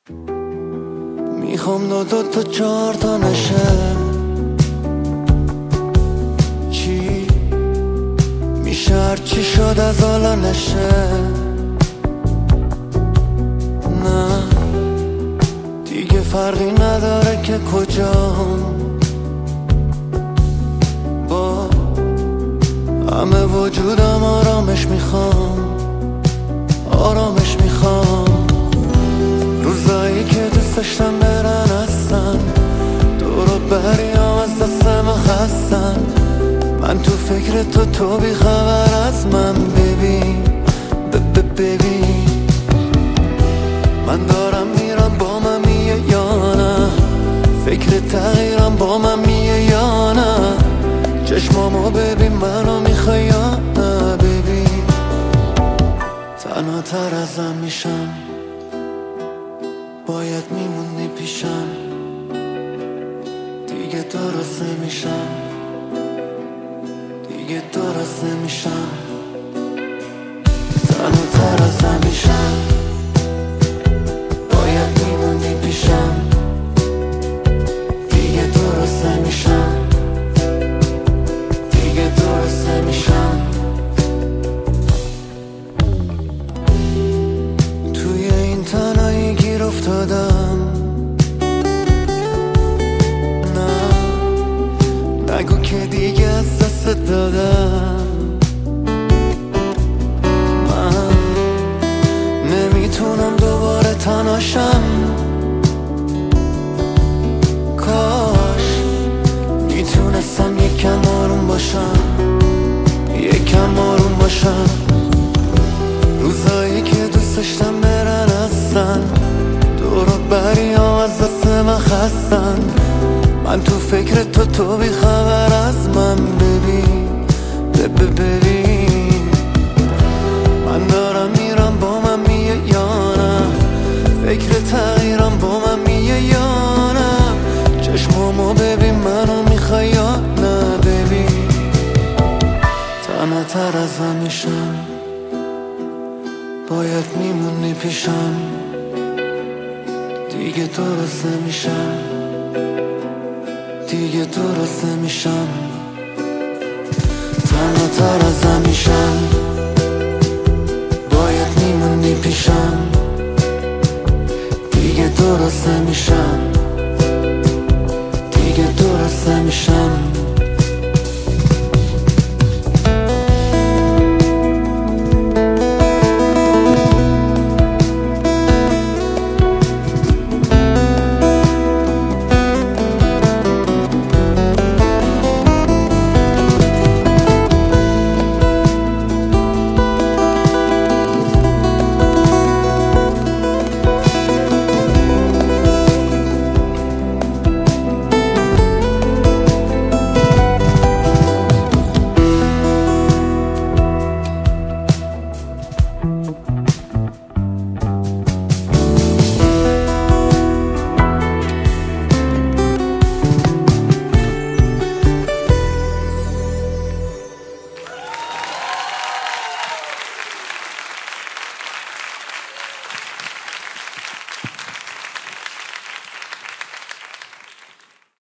میخوام دو تا چهار تا نشه. چی میشه هرچی شد از حالا نشه. نه دیگه فرقی نداره که کجام، با همه وجودم آرامش میخوام، آرامش میخوام. روزایی که دوست داشتم برن هستن، دورو بریام از دست من خستن. من تو فکر تو بی خبر از من. ببین ببین من دارم میرم با من میه یا نه، فکر تغییرم با من میه یا نه. چشمامو ببین منو میخوای یا نه. ببین تنها تر ازم میشم، باید میمونی پیشم. دیگه درست نمیشم، دیگه درست نمیشم. تنها تر ازم میشم، باید میمونی پیشم. دیگه درست نمیشم، دیگه درست نمیشم. توی این تنهایی گیر افتادم. نه نگو که دیگه از دست دادم. من نمیتونم دوباره تنهاشم. کاش میتونستم یکم آروم باشم، یکم آروم باشم. روزایی که دوست داشتم برن هستن، دورو بریام از دست من خستن. من تو فکر تو بی خبر از من. ببین ببین من دارم میرم با من میه یا نه، فکر تغییرم با من میه یا نه. چشمامو ببین منو میخوای یا نه. ببین تنها تر ازم میشم، باید میمونی پیشم. دیگه درست نمیشم، دیگه درست نمیشم. تنها تر ازم میشم، باید میمونی پیشم. دیگه درست نمیشم، دیگه درست نمیشم.